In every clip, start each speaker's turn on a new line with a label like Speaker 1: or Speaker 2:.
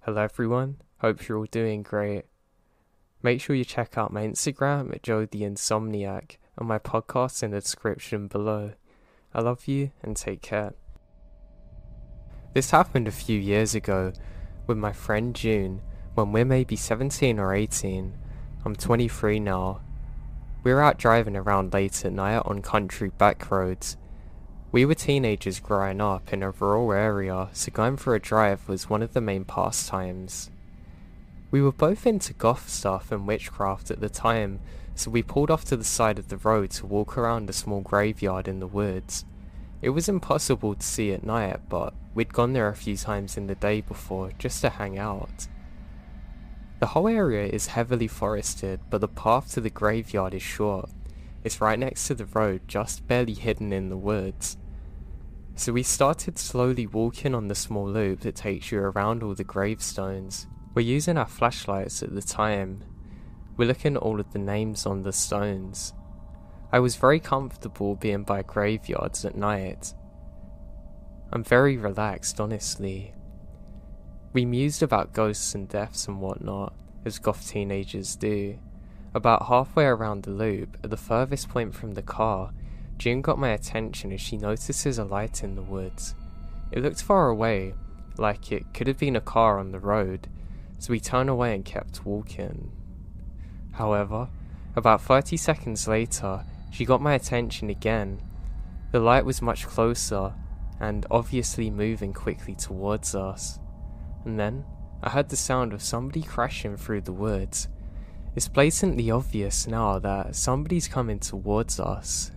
Speaker 1: Hello everyone, hope you're all doing great. Make sure you check out my Instagram at Joe the Insomniac and my podcast in the description below. I love you and take care. This happened a few years ago with my friend June when we're maybe 17 or 18. I'm 23 now. We were out driving around late at night on country back roads. We were teenagers growing up in a rural area, so going for a drive was one of the main pastimes. We were both into goth stuff and witchcraft at the time, so we pulled off to the side of the road to walk around a small graveyard in the woods. It was impossible to see at night, but we'd gone there a few times in the day before just to hang out. The whole area is heavily forested, but the path to the graveyard is short. It's right next to the road, just barely hidden in the woods. So we started slowly walking on the small loop that takes you around all the gravestones. We're using our flashlights at the time. We're looking at all of the names on the stones. I was very comfortable being by graveyards at night. I'm very relaxed, honestly. We mused about ghosts and deaths and whatnot, as goth teenagers do. About halfway around the loop, at the furthest point from the car, June got my attention as she notices a light in the woods. It looked far away, like it could have been a car on the road, so we turned away and kept walking. However, about 30 seconds later, she got my attention again. The light was much closer, and obviously moving quickly towards us. And then, I heard the sound of somebody crashing through the woods. It's blatantly obvious now that somebody's coming towards us.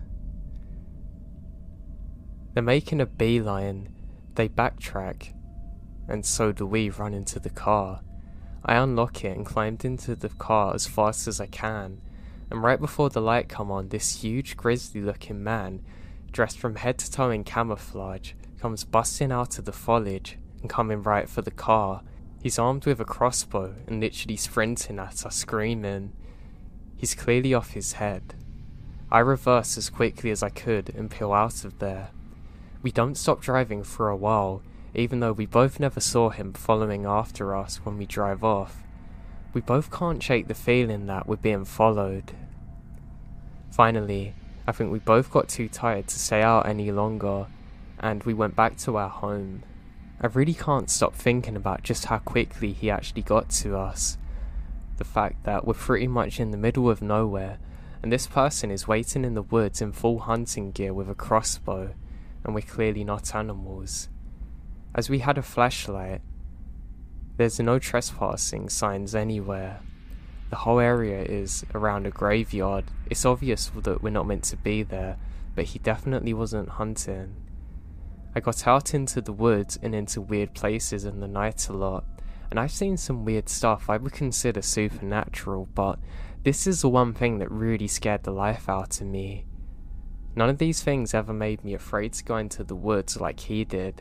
Speaker 1: They're making a beeline, they backtrack, and so do we run into the car. I unlock it and climbed into the car as fast as I can, and right before the light come on, this huge grisly looking man, dressed from head to toe in camouflage, comes busting out of the foliage and coming right for the car. He's armed with a crossbow and literally sprinting at us, screaming. He's clearly off his head. I reverse as quickly as I could and peel out of there. We don't stop driving for a while, even though we both never saw him following after us when we drive off. We both can't shake the feeling that we're being followed. Finally, I think we both got too tired to stay out any longer, and we went back to our home. I really can't stop thinking about just how quickly he actually got to us. The fact that we're pretty much in the middle of nowhere, and this person is waiting in the woods in full hunting gear with a crossbow, and we're clearly not animals. As we had a flashlight, there's no trespassing signs anywhere. The whole area is around a graveyard. It's obvious that we're not meant to be there, but he definitely wasn't hunting. I got out into the woods and into weird places in the night a lot, and I've seen some weird stuff I would consider supernatural, but this is the one thing that really scared the life out of me. None of these things ever made me afraid to go into the woods like he did.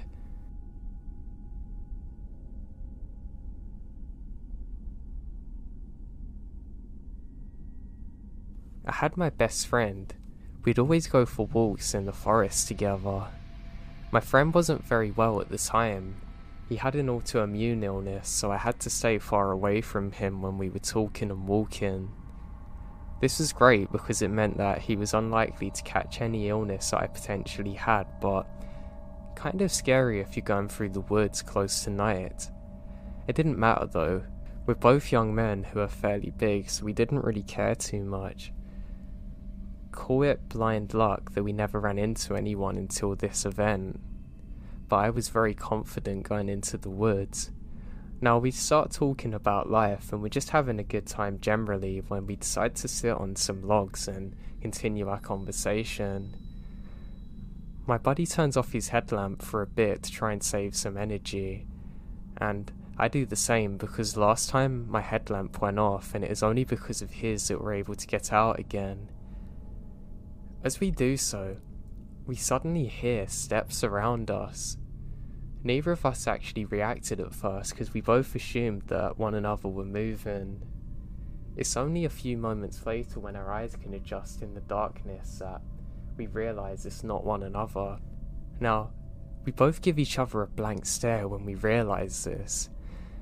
Speaker 1: I had my best friend. We'd always go for walks in the forest together. My friend wasn't very well at the time. He had an autoimmune illness, so I had to stay far away from him when we were talking and walking. This was great because it meant that he was unlikely to catch any illness that I potentially had, but kind of scary if you're going through the woods close to night. It didn't matter though. We're both young men who are fairly big, so we didn't really care too much. Call it blind luck that we never ran into anyone until this event, but I was very confident going into the woods. Now we start talking about life and we're just having a good time generally when we decide to sit on some logs and continue our conversation. My buddy turns off his headlamp for a bit to try and save some energy, and I do the same because last time my headlamp went off and it is only because of his that we're able to get out again. As we do so, we suddenly hear steps around us. Neither of us actually reacted at first because we both assumed that one another were moving. It's only a few moments later when our eyes can adjust in the darkness that we realise it's not one another. Now, we both give each other a blank stare when we realise this,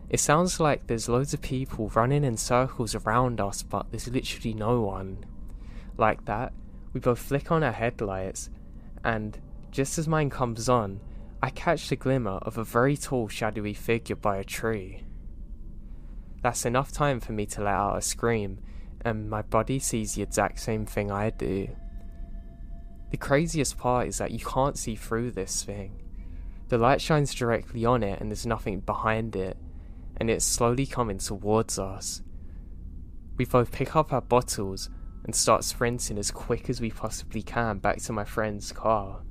Speaker 1: It sounds like there's loads of people running in circles around us, but there's literally no one. Like that, we both flick on our headlights, and just as mine comes on, I catch the glimmer of a very tall shadowy figure by a tree. That's enough time for me to let out a scream, and my body sees the exact same thing I do. The craziest part is that you can't see through this thing. The light shines directly on it and there's nothing behind it, and it's slowly coming towards us. We both pick up our bottles and start sprinting as quick as we possibly can back to my friend's car.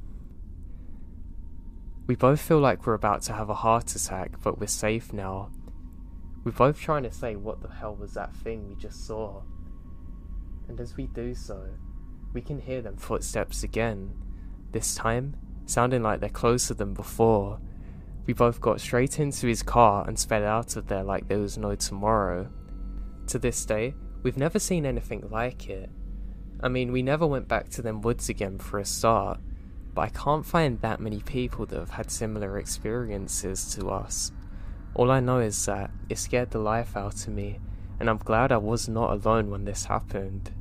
Speaker 1: We both feel like we're about to have a heart attack, but we're safe now. We're both trying to say what the hell was that thing we just saw. And as we do so, we can hear them footsteps again, this time sounding like they're closer than before. We both got straight into his car and sped out of there like there was no tomorrow. To this day, we've never seen anything like it. I mean, we never went back to them woods again for a start, but I can't find that many people that have had similar experiences to us. All I know is that it scared the life out of me, and I'm glad I was not alone when this happened.